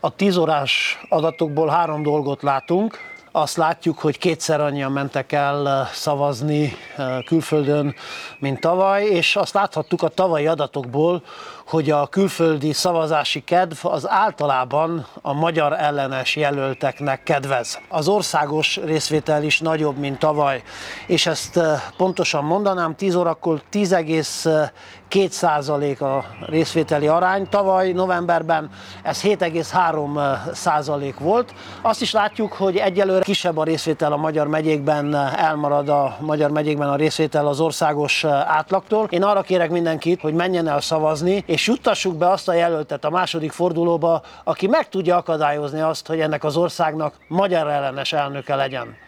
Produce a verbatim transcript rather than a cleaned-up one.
A tíz órás adatokból három dolgot látunk. Azt látjuk, hogy kétszer annyian mentek el szavazni külföldön, mint tavaly, és azt láthattuk a tavalyi adatokból, hogy a külföldi szavazási kedv az általában a magyar ellenes jelölteknek kedvez. Az országos részvétel is nagyobb, mint tavaly, és ezt pontosan mondanám, tíz órakor tíz egész két százalék a részvételi arány, tavaly novemberben ez hét egész három százalék volt. Azt is látjuk, hogy egyelőre kisebb a részvétel a magyar megyékben, elmarad a magyar megyékben a részvétel az országos átlagtól. Én arra kérek mindenkit, hogy menjen el szavazni, és juttassuk be azt a jelöltet a második fordulóba, aki meg tudja akadályozni azt, hogy ennek az országnak magyar ellenes elnöke legyen.